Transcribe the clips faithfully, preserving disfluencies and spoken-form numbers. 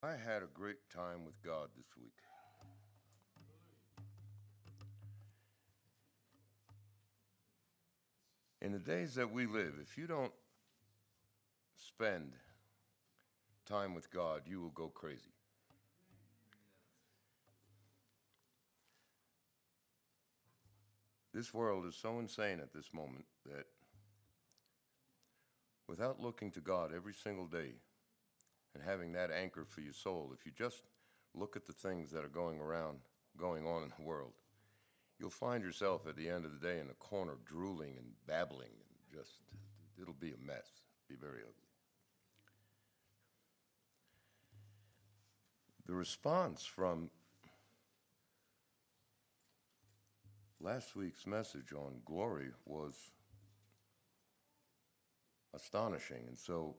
I had a great time with God this week. In the days that we live, if you don't spend time with God, you will go crazy. This world is so insane at this moment that without looking to God every single day and having that anchor for your soul, if you just look at the things that are going around, going on in the world, you'll find yourself at the end of the day in a corner drooling and babbling and just, it'll be a mess, be very ugly. The response from last week's message on glory was astonishing. And so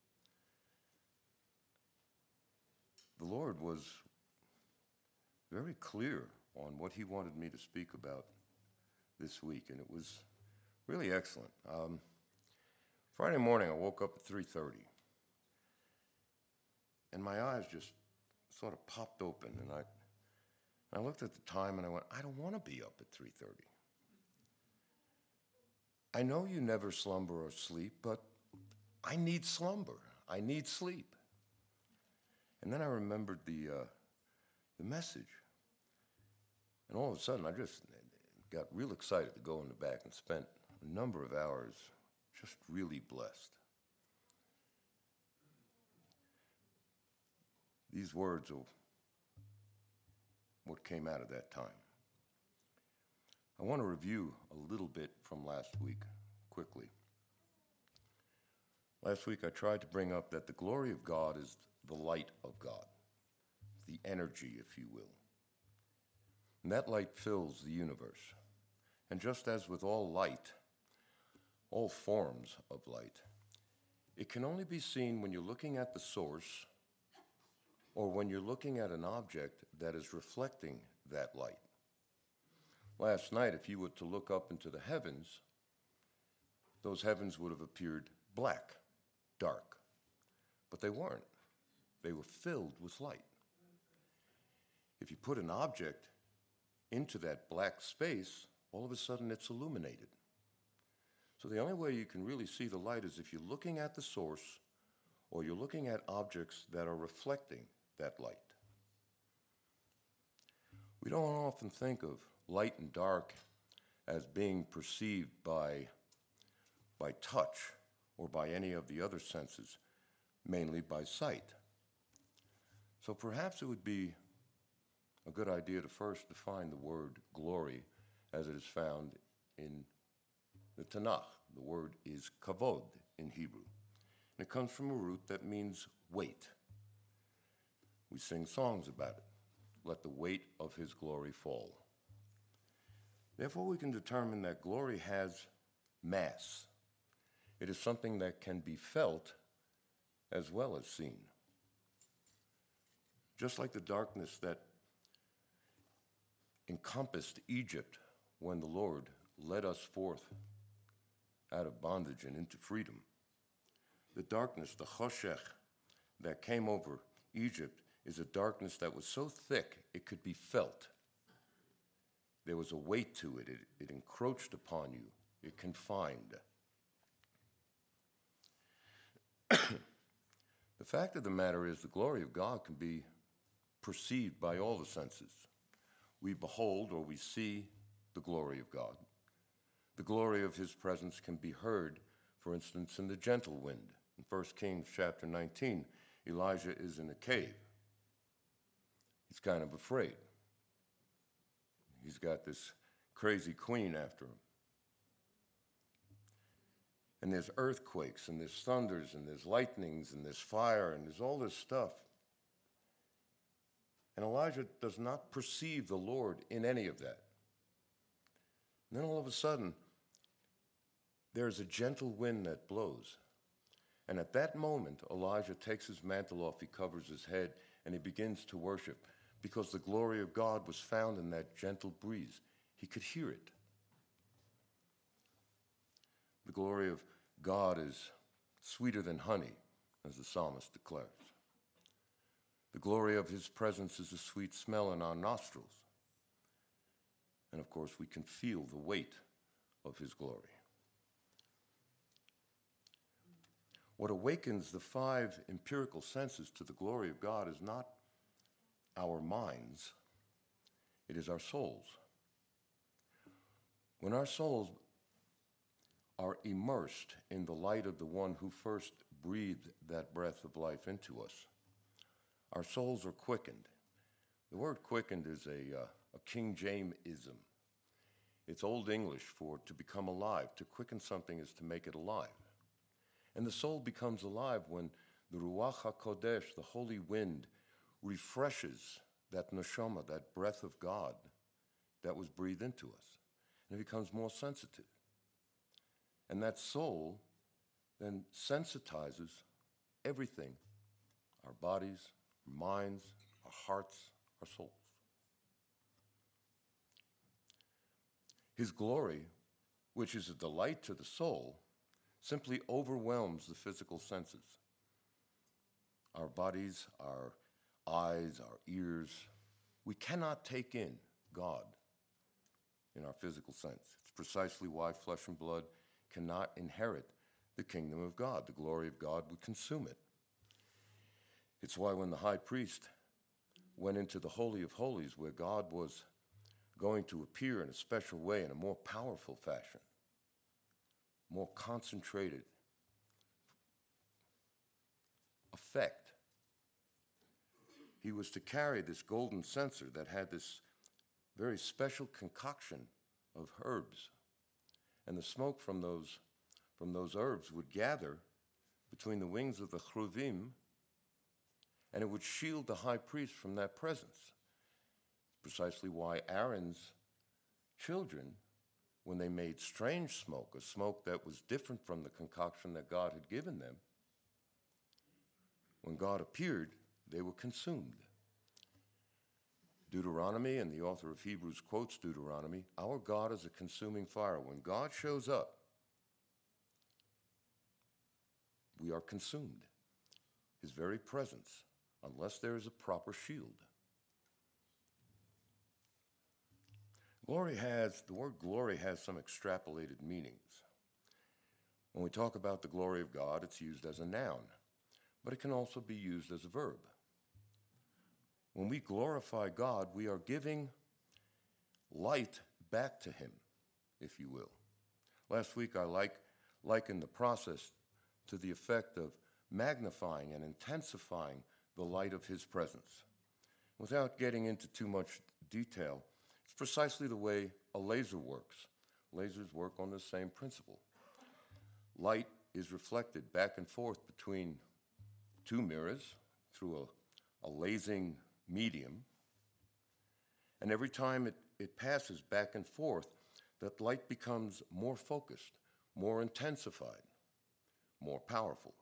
the Lord was very clear on what he wanted me to speak about this week, and it was really excellent. Um, Friday morning, I woke up at three thirty, and my eyes just sort of popped open, and I, I looked at the time, and I went, I don't want to be up at three thirty. I know you never slumber or sleep, but I need slumber. I need sleep. And then I remembered the, uh, the message. And all of a sudden, I just got real excited to go in the back and spent a number of hours just really blessed. These words are what came out of that time. I want to review a little bit from last week quickly. Last week I tried to bring up that the glory of God is the light of God, the energy, if you will. And that light fills the universe. And just as with all light, all forms of light, it can only be seen when you're looking at the source or when you're looking at an object that is reflecting that light. Last night, if you were to look up into the heavens, those heavens would have appeared black, dark, but they weren't. They were filled with light. If you put an object into that black space, all of a sudden it's illuminated. So the only way you can really see the light is if you're looking at the source or you're looking at objects that are reflecting that light. We don't often think of light and dark as being perceived by, by touch or by any of the other senses, mainly by sight. So perhaps it would be a good idea to first define the word glory as it is found in the Tanakh. The word is kavod in Hebrew. And it comes from a root that means weight. We sing songs about it. Let the weight of his glory fall. Therefore, we can determine that glory has mass. It is something that can be felt as well as seen. Just like the darkness that encompassed Egypt when the Lord led us forth out of bondage and into freedom. The darkness, the choshech, that came over Egypt is a darkness that was so thick it could be felt. There was a weight to it. It, it encroached upon you. It confined. The fact of the matter is the glory of God can be perceived by all the senses. We behold or we see the glory of God. The glory of his presence can be heard, for instance, in the gentle wind. In First Kings chapter nineteen, Elijah is in a cave. He's kind of afraid. He's got this crazy queen after him. And there's earthquakes, and there's thunders, and there's lightnings, and there's fire, and there's all this stuff. And Elijah does not perceive the Lord in any of that. And then all of a sudden, there's a gentle wind that blows. And at that moment, Elijah takes his mantle off, he covers his head, and he begins to worship because the glory of God was found in that gentle breeze. He could hear it. The glory of God is sweeter than honey, as the psalmist declares. The glory of his presence is a sweet smell in our nostrils. And of course, we can feel the weight of his glory. What awakens the five empirical senses to the glory of God is not our minds, it is our souls. When our souls are immersed in the light of the one who first breathed that breath of life into us, our souls are quickened. The word quickened is a, uh, a King James-ism. It's Old English for to become alive. To quicken something is to make it alive. And the soul becomes alive when the Ruach HaKodesh, the holy wind, refreshes that neshama, that breath of God that was breathed into us. And it becomes more sensitive. And that soul then sensitizes everything, our bodies, our minds, our hearts, our souls. His glory, which is a delight to the soul, simply overwhelms the physical senses. Our bodies, our eyes, our ears, we cannot take in God in our physical sense. It's precisely why flesh and blood cannot inherit the kingdom of God. The glory of God would consume it. It's why when the high priest went into the Holy of Holies, where God was going to appear in a special way, in a more powerful fashion, more concentrated effect, he was to carry this golden censer that had this very special concoction of herbs. And the smoke from those, from those herbs would gather between the wings of the cheruvim, and it would shield the high priest from that presence. Precisely why Aaron's children, when they made strange smoke, a smoke that was different from the concoction that God had given them, when God appeared, they were consumed. Deuteronomy, and the author of Hebrews quotes Deuteronomy, our God is a consuming fire. When God shows up, we are consumed. His very presence, unless there is a proper shield. Glory has, the word glory has some extrapolated meanings. When we talk about the glory of God, it's used as a noun, but it can also be used as a verb. When we glorify God, we are giving light back to him, if you will. Last week, I like, likened the process to the effect of magnifying and intensifying the light of his presence. Without getting into too much detail, it's precisely the way a laser works. Lasers work on the same principle. Light is reflected back and forth between two mirrors through a, a lasing medium, and every time it, it passes back and forth, that light becomes more focused, more intensified, more powerful.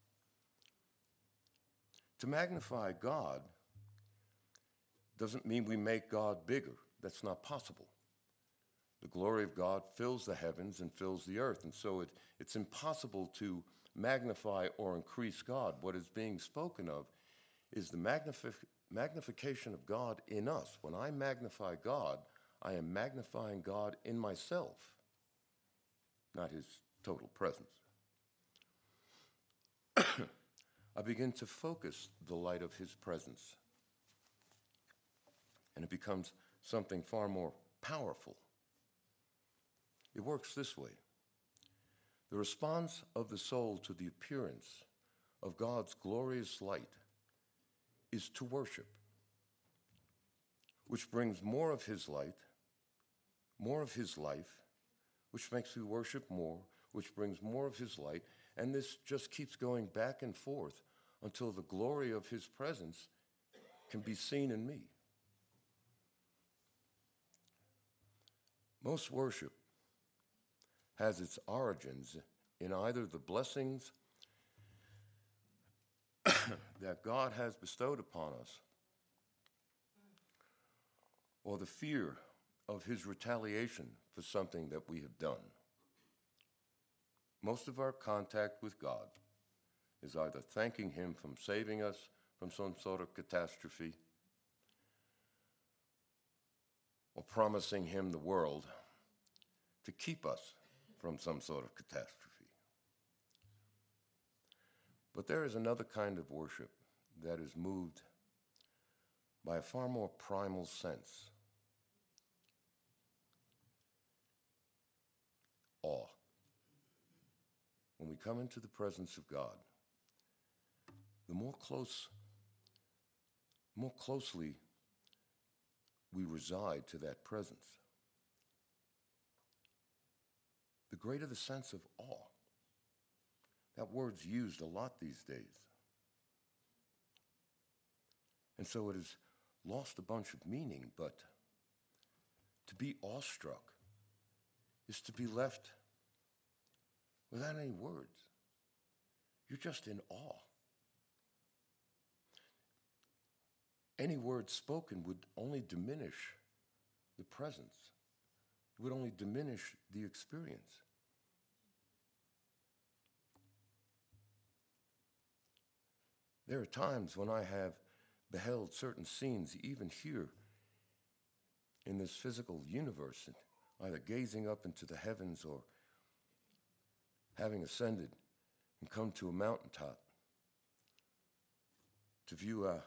To magnify God doesn't mean we make God bigger. That's not possible. The glory of God fills the heavens and fills the earth, and so it, it's impossible to magnify or increase God. What is being spoken of is the magnific- magnification of God in us. When I magnify God, I am magnifying God in myself, not his total presence. I begin to focus the light of his presence, and it becomes something far more powerful. It works this way. The response of the soul to the appearance of God's glorious light is to worship, which brings more of his light, more of his life, which makes me worship more, which brings more of his light, and this just keeps going back and forth until the glory of his presence can be seen in me. Most worship has its origins in either the blessings that God has bestowed upon us or the fear of his retaliation for something that we have done. Most of our contact with God is either thanking him for saving us from some sort of catastrophe, or promising him the world to keep us from some sort of catastrophe. But there is another kind of worship that is moved by a far more primal sense. Awe. When we come into the presence of God, the more close, more closely we reside to that presence, the greater the sense of awe. That word's used a lot these days. And so it has lost a bunch of meaning, but to be awestruck is to be left without any words. You're just in awe. Any word spoken would only diminish the presence. It would only diminish the experience. There are times when I have beheld certain scenes, even here in this physical universe, either gazing up into the heavens or having ascended and come to a mountaintop to view a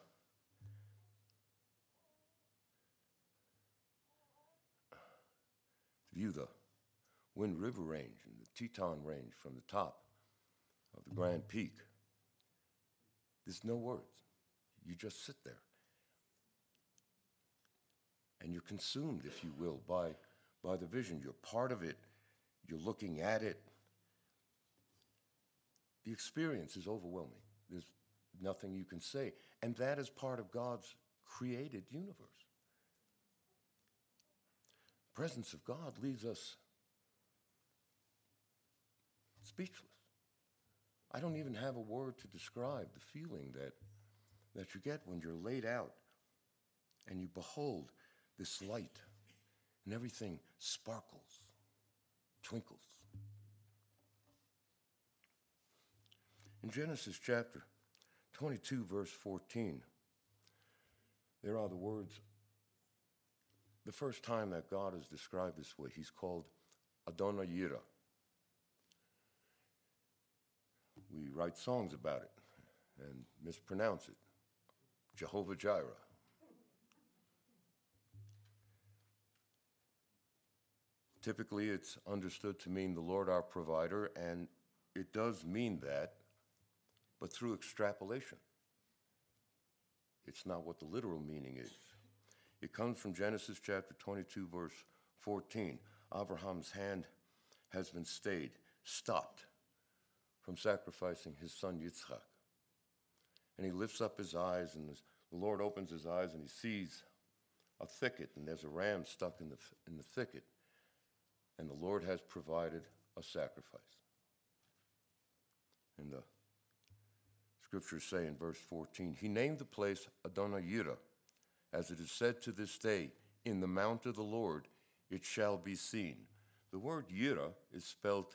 to view the Wind River Range and the Teton Range from the top of the Grand Peak. There's no words. You just sit there. And you're consumed, if you will, by, by the vision. You're part of it. You're looking at it. The experience is overwhelming. There's nothing you can say. And that is part of God's created universe. The presence of God leaves us speechless. I don't even have a word to describe the feeling that, that you get when you're laid out and you behold this light and everything sparkles, twinkles. In Genesis chapter twenty-two, verse fourteen, there are the words, the first time that God is described this way, he's called Adonai Yireh. We write songs about it and mispronounce it. Jehovah Jireh. Typically, it's understood to mean the Lord our provider, and it does mean that, but through extrapolation. It's not what the literal meaning is. It comes from Genesis chapter twenty-two, verse fourteen. Abraham's hand has been stayed, stopped from sacrificing his son Yitzchak. And he lifts up his eyes, and the Lord opens his eyes, and he sees a thicket, and there's a ram stuck in the, in the thicket. And the Lord has provided a sacrifice. And the scriptures say in verse fourteen, he named the place Adonai Yireh, as it is said to this day, in the mount of the Lord it shall be seen. The word Yireh is spelled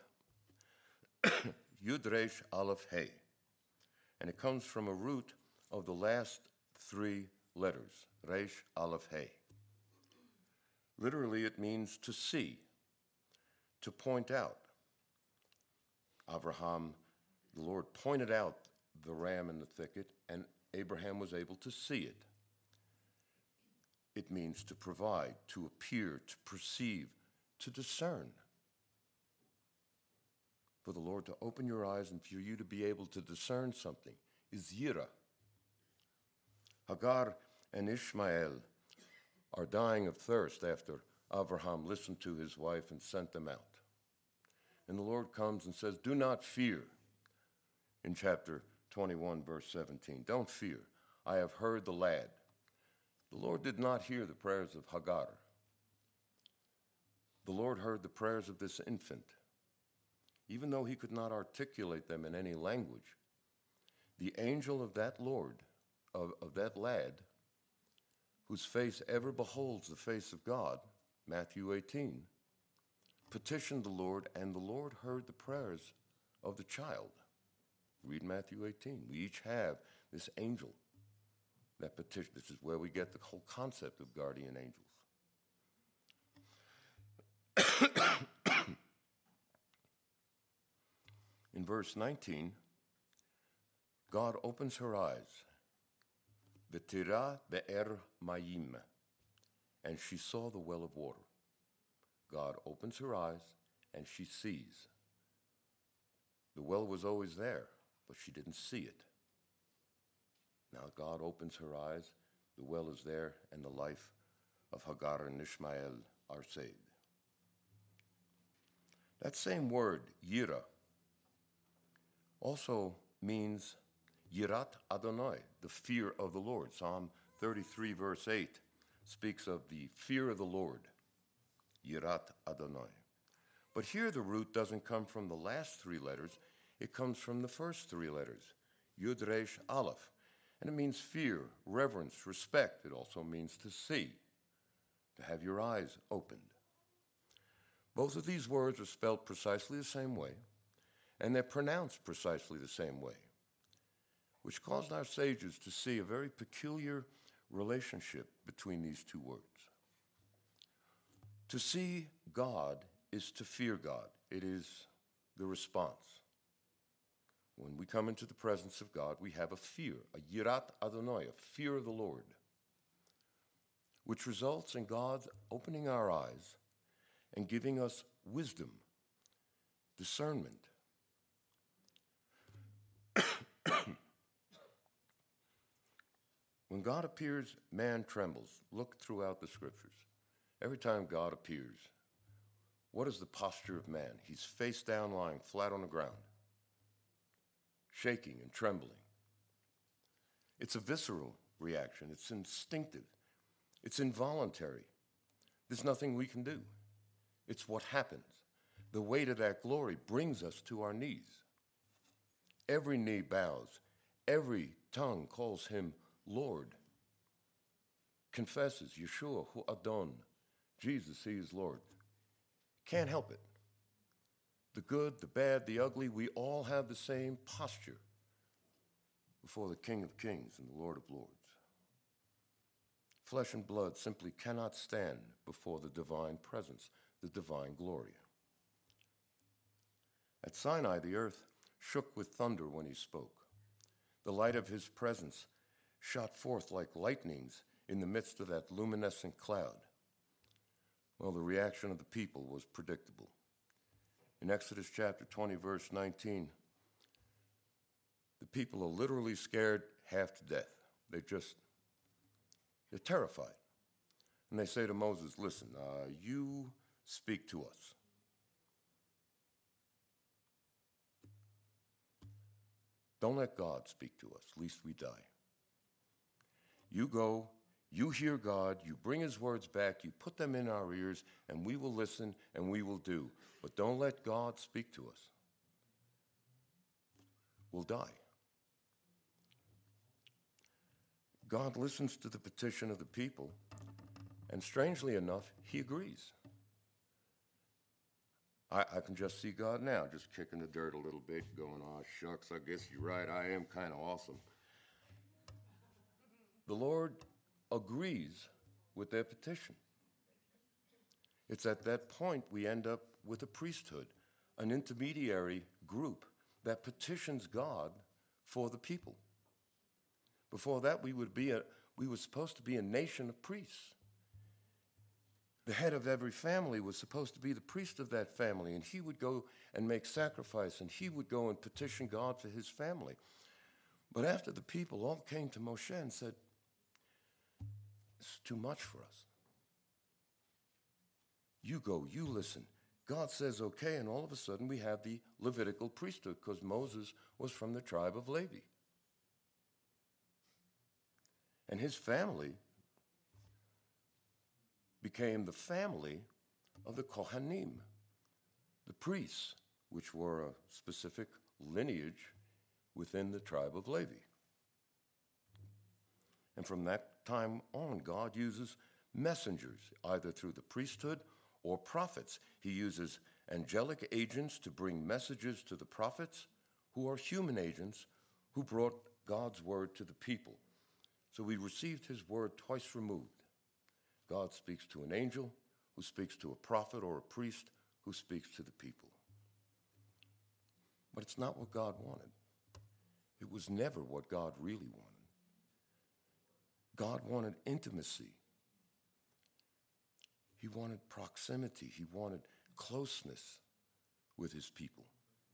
Yud Resh Aleph Hey, and it comes from a root of the last three letters, Resh Aleph Hey. Literally, it means to see, to point out. Abraham, the Lord pointed out the ram in the thicket, and Abraham was able to see it. It means to provide, to appear, to perceive, to discern. For the Lord to open your eyes and for you to be able to discern something is Yireh. Hagar and Ishmael are dying of thirst after Abraham listened to his wife and sent them out. And the Lord comes and says, do not fear, in chapter twenty-one, verse seventeen. Don't fear. I have heard the lad. The Lord did not hear the prayers of Hagar. The Lord heard the prayers of this infant. Even though he could not articulate them in any language, the angel of that Lord, of, of that lad, whose face ever beholds the face of God, Matthew eighteen, petitioned the Lord, and the Lord heard the prayers of the child. Read Matthew eighteen. We each have this angel That petition, this is where we get the whole concept of guardian angels. In verse nineteen, God opens her eyes, V'tira be'er mayim, and she saw the well of water. God opens her eyes, and she sees. The well was always there, but she didn't see it. Now God opens her eyes, the well is there, and the life of Hagar and Ishmael are saved. That same word, yira, also means yirat Adonai, the fear of the Lord. Psalm thirty-three, verse eight, speaks of the fear of the Lord, yirat Adonai. But here the root doesn't come from the last three letters, it comes from the first three letters, Yud Resh Aleph. And it means fear, reverence, respect. It also means to see, to have your eyes opened. Both of these words are spelled precisely the same way, and they're pronounced precisely the same way, which caused our sages to see a very peculiar relationship between these two words. To see God is to fear God. It is the response. When we come into the presence of God, we have a fear, a yirat Adonai, a fear of the Lord, which results in God opening our eyes and giving us wisdom, discernment. When God appears, man trembles. Look throughout the scriptures. Every time God appears, what is the posture of man? He's face down, lying flat on the ground, shaking and trembling. It's a visceral reaction. It's instinctive. It's involuntary. There's nothing we can do. It's what happens. The weight of that glory brings us to our knees. Every knee bows. Every tongue calls him Lord. Confesses Yeshua hu Adon. Jesus, he is Lord. Can't help it. The good, the bad, the ugly, we all have the same posture before the King of Kings and the Lord of Lords. Flesh and blood simply cannot stand before the divine presence, the divine glory. At Sinai, the earth shook with thunder when he spoke. The light of his presence shot forth like lightnings in the midst of that luminescent cloud. Well, the reaction of the people was predictable. In Exodus chapter twenty, verse nineteen, the people are literally scared half to death. They just, they're terrified. And they say to Moses, listen, uh, you speak to us. Don't let God speak to us, lest we die. You go, you hear God, you bring his words back, you put them in our ears, and we will listen and we will do. But don't let God speak to us. We'll die. God listens to the petition of the people, and strangely enough, he agrees. I, I can just see God now, just kicking the dirt a little bit, going, oh, shucks, I guess you're right, I am kind of awesome. The Lord agrees with their petition. It's at that point we end up with a priesthood, an intermediary group that petitions God for the people. Before that, we would be a, we were supposed to be a nation of priests. The head of every family was supposed to be the priest of that family, and he would go and make sacrifice, and he would go and petition God for his family. But after the people all came to Moshe and said, it's too much for us. You go, you listen. God says okay, and all of a sudden we have the Levitical priesthood because Moses was from the tribe of Levi. And his family became the family of the Kohanim, the priests, which were a specific lineage within the tribe of Levi. And from that time on, God uses messengers, either through the priesthood or prophets. He uses angelic agents to bring messages to the prophets, who are human agents who brought God's word to the people. So we received his word twice removed. God speaks to an angel, who speaks to a prophet or a priest, who speaks to the people. But it's not what God wanted. It was never what God really wanted. God wanted intimacy. He wanted proximity. He wanted closeness with his people.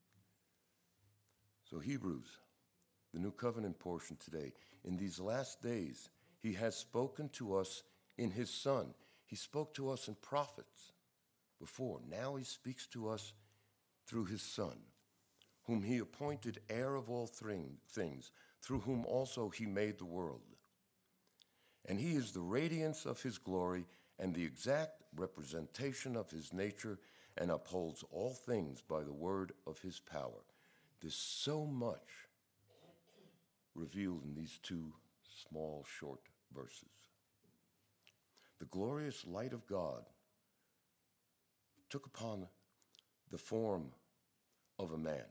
So Hebrews, the New Covenant portion today, in these last days, he has spoken to us in his Son. He spoke to us in prophets before. Now he speaks to us through his Son, whom he appointed heir of all things, through whom also he made the world. And he is the radiance of his glory and the exact representation of his nature, and upholds all things by the word of his power. There's so much revealed in these two small, short verses. The glorious light of God took upon the form of a man.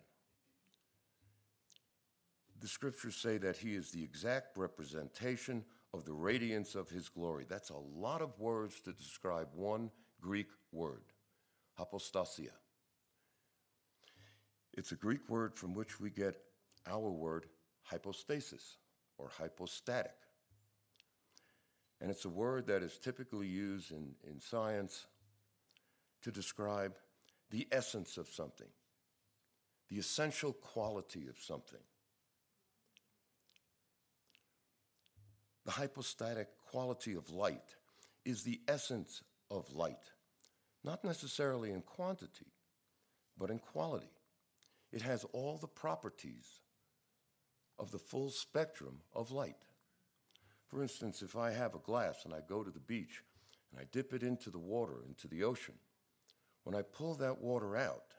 The scriptures say that he is the exact representation of the radiance of his glory. That's a lot of words to describe one Greek word, hypostasia. It's a Greek word from which we get our word hypostasis or hypostatic. And it's a word that is typically used in, in science to describe the essence of something, the essential quality of something. The hypostatic quality of light is the essence of light, not necessarily in quantity, but in quality. It has all the properties of the full spectrum of light. For instance, if I have a glass and I go to the beach and I dip it into the water, into the ocean, when I pull that water out,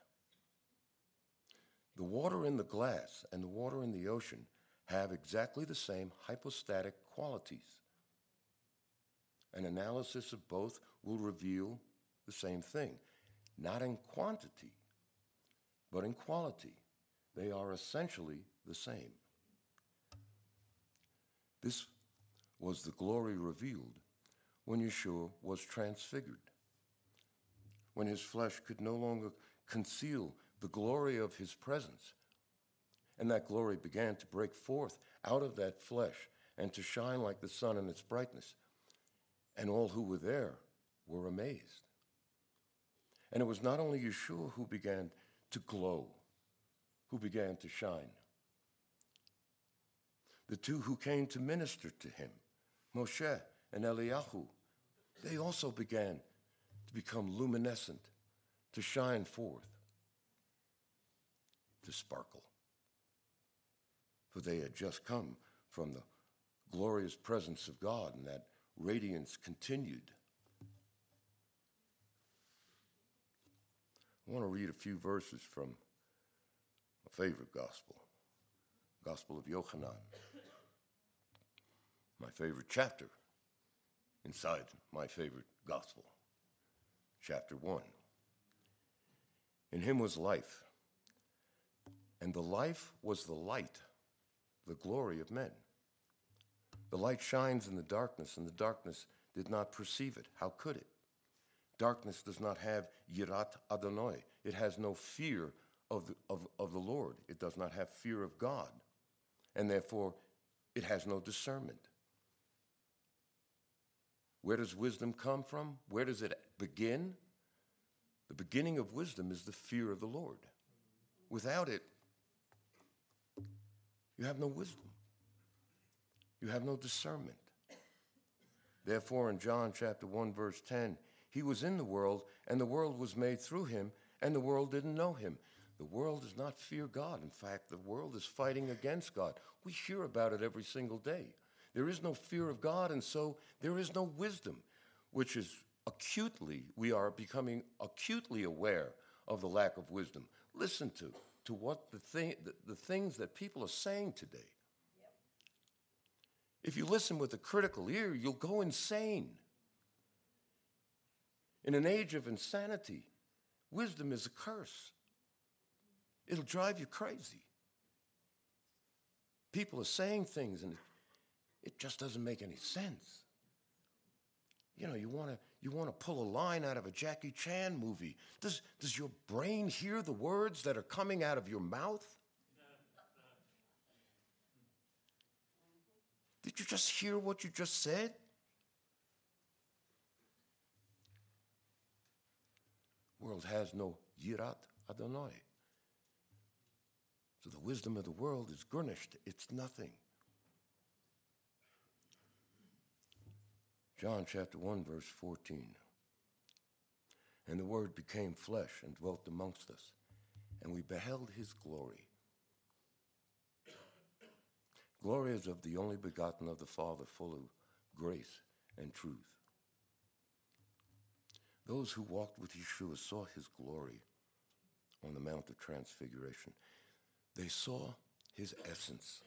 the water in the glass and the water in the ocean have exactly the same hypostatic qualities. An analysis of both will reveal the same thing, not in quantity, but in quality. They are essentially the same. This was the glory revealed when Yeshua was transfigured, when his flesh could no longer conceal the glory of his presence. And that glory began to break forth out of that flesh and to shine like the sun in its brightness. And all who were there were amazed. And it was not only Yeshua who began to glow, who began to shine. The two who came to minister to him, Moshe and Eliyahu, they also began to become luminescent, to shine forth, to sparkle. For they had just come from the glorious presence of God, and that radiance continued. I want to read a few verses from my favorite gospel, Gospel of Yochanan, my favorite chapter inside my favorite gospel, chapter one. In him was life, and the life was the light, the glory of men. The light shines in the darkness, and the darkness did not perceive it. How could it? Darkness does not have yirat Adonai. It has no fear of the, of, of the Lord. It does not have fear of God, and therefore it has no discernment. Where does wisdom come from? Where does it begin? The beginning of wisdom is the fear of the Lord. Without it, you have no wisdom. You have no discernment. Therefore, in John chapter one, verse ten, he was in the world, and the world was made through him, and the world didn't know him. The world does not fear God. In fact, the world is fighting against God. We hear about it every single day. There is no fear of God, and so there is no wisdom, which is acutely, we are becoming acutely aware of the lack of wisdom. Listen to, to what the, thing, the, the things that people are saying today. Yep. If you listen with a critical ear, you'll go insane. In an age of insanity, wisdom is a curse. It'll drive you crazy. People are saying things, and it just doesn't make any sense. You know, you want to you want to pull a line out of a Jackie Chan movie. Does, does your brain hear the words that are coming out of your mouth? Did you just hear what you just said? World has no Yirat Adonai. So the wisdom of the world is garnished. It's nothing. John chapter one, verse fourteen. And the Word became flesh and dwelt amongst us, and we beheld his glory. Glory is of the only begotten of the Father, full of grace and truth. Those who walked with Yeshua saw his glory on the Mount of Transfiguration. They saw his essence.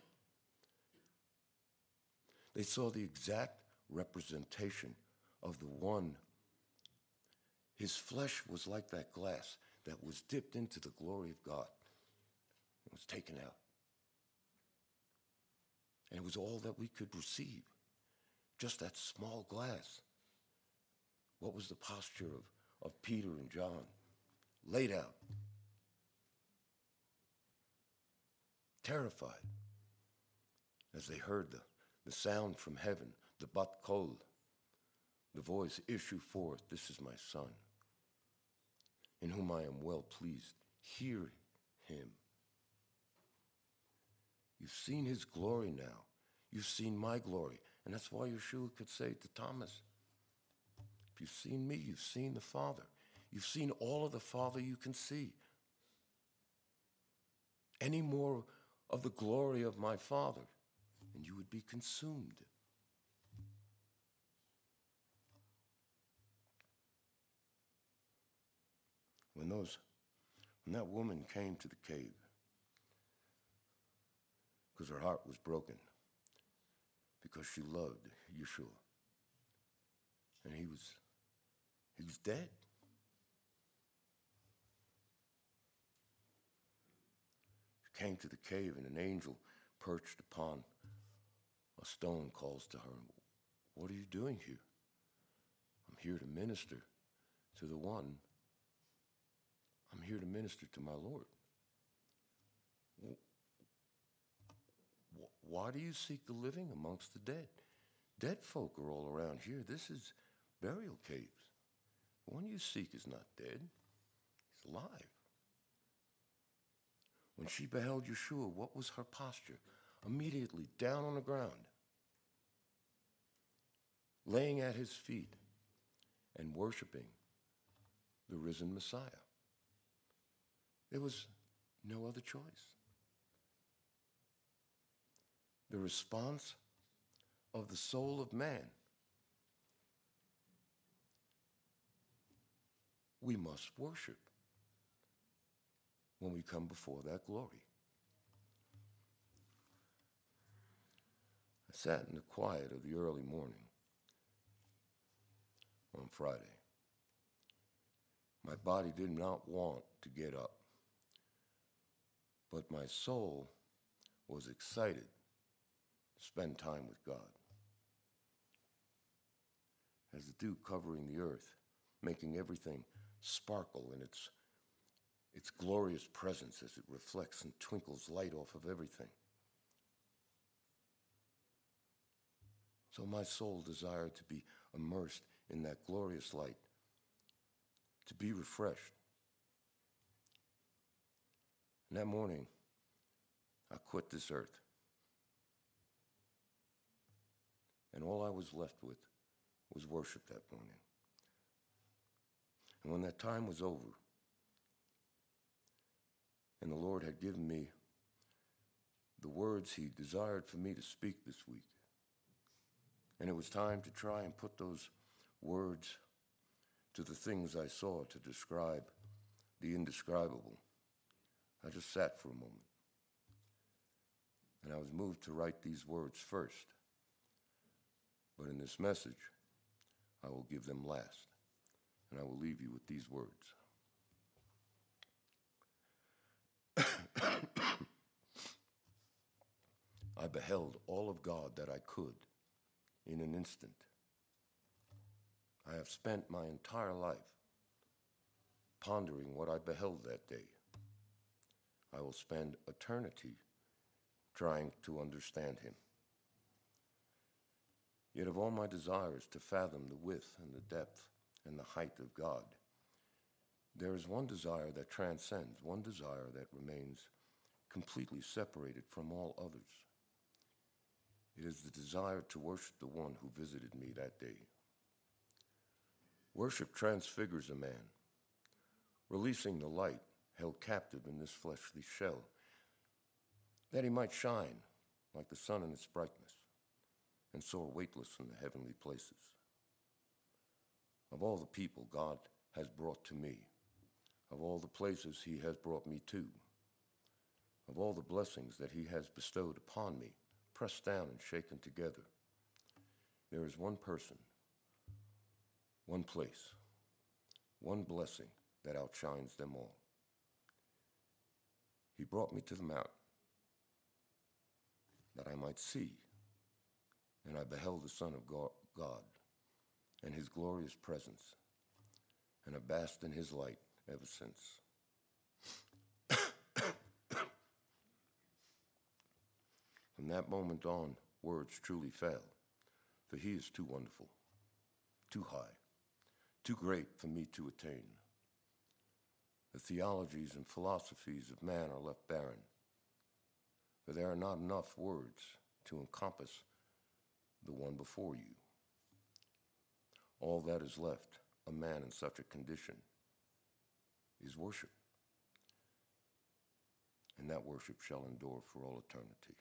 They saw the exact representation of the one. His flesh was like that glass that was dipped into the glory of God. It was taken out. And it was all that we could receive, just that small glass. What was the posture of, of Peter and John? Laid out, terrified, as they heard the, the sound from heaven, the bat kol, the voice issue forth, "This is my son, in whom I am well pleased. Hear him." You've seen his glory now. You've seen my glory. And that's why Yeshua could say to Thomas, if you've seen me, you've seen the Father. You've seen all of the Father you can see. Any more of the glory of my Father, and you would be consumed. When those, when that woman came to the cave, because her heart was broken, because she loved Yeshua, and he was, he was dead. She came to the cave, and an angel perched upon a stone calls to her, "What are you doing here?" "I'm here to minister to the one. I'm here to minister to my Lord." "Why do you seek the living amongst the dead? Dead folk are all around here. This is burial caves. The one you seek is not dead. He's alive." When she beheld Yeshua, what was her posture? Immediately down on the ground, laying at his feet and worshiping the risen Messiah. There was no other choice. The response of the soul of man. We must worship when we come before that glory. I sat in the quiet of the early morning on Friday. My body did not want to get up, but my soul was excited to spend time with God. As the dew covering the earth, making everything sparkle in its, its glorious presence as it reflects and twinkles light off of everything. So my soul desired to be immersed in that glorious light, to be refreshed. And that morning, I quit this earth. And all I was left with was worship that morning. And when that time was over, and the Lord had given me the words he desired for me to speak this week, and it was time to try and put those words to the things I saw to describe the indescribable, I just sat for a moment. And I was moved to write these words first. But in this message, I will give them last. And I will leave you with these words. I beheld all of God that I could in an instant. I have spent my entire life pondering what I beheld that day. I will spend eternity trying to understand him. Yet of all my desires to fathom the width and the depth and the height of God, there is one desire that transcends, one desire that remains completely separated from all others. It is the desire to worship the one who visited me that day. Worship transfigures a man, releasing the light held captive in this fleshly shell, that he might shine like the sun in its brightness and soar weightless in the heavenly places. Of all the people God has brought to me, of all the places he has brought me to, of all the blessings that he has bestowed upon me, pressed down and shaken together, there is one person, one place, one blessing that outshines them all. He brought me to the mountain that I might see, and I beheld the Son of God and his glorious presence, and have basked in his light ever since. From that moment on, words truly fail, for he is too wonderful, too high, too great for me to attain. The theologies and philosophies of man are left barren, for there are not enough words to encompass the one before you. All that is left, a man in such a condition, is worship, and that worship shall endure for all eternity.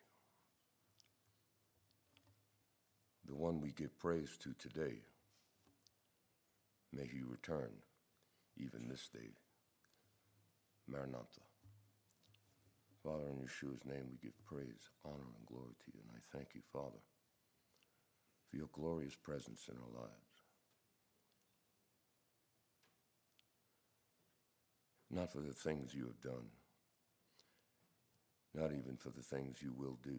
The one we give praise to today, may he return even this day. Maranatha. Father, in Yeshua's name we give praise, honor, and glory to you, and I thank you, Father, for your glorious presence in our lives. Not for the things you have done, not even for the things you will do.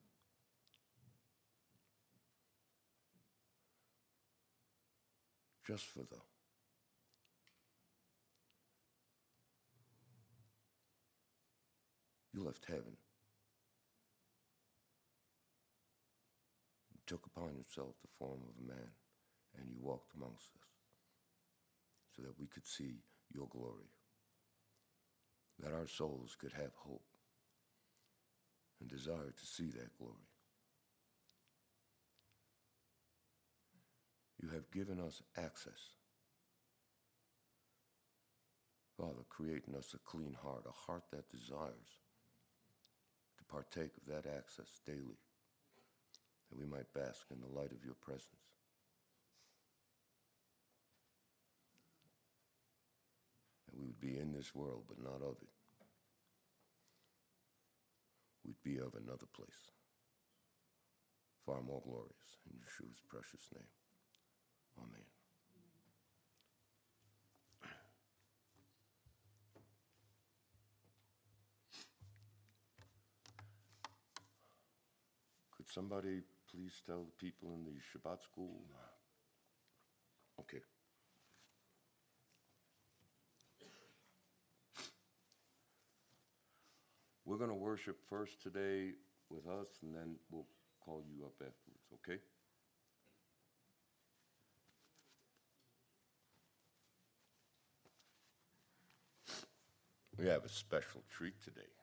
Just for the you left heaven. You took upon yourself the form of a man, and you walked amongst us so that we could see your glory, that our souls could have hope and desire to see that glory. You have given us access. Father, create in us a clean heart, a heart that desires to partake of that access daily, that we might bask in the light of your presence. That we would be in this world, but not of it. We'd be of another place, far more glorious, in Yeshua's precious name. Amen. Could somebody please tell the people in the Shabbat school? Okay. We're going to worship first today with us, and then we'll call you up afterwards, okay? We have a special treat today.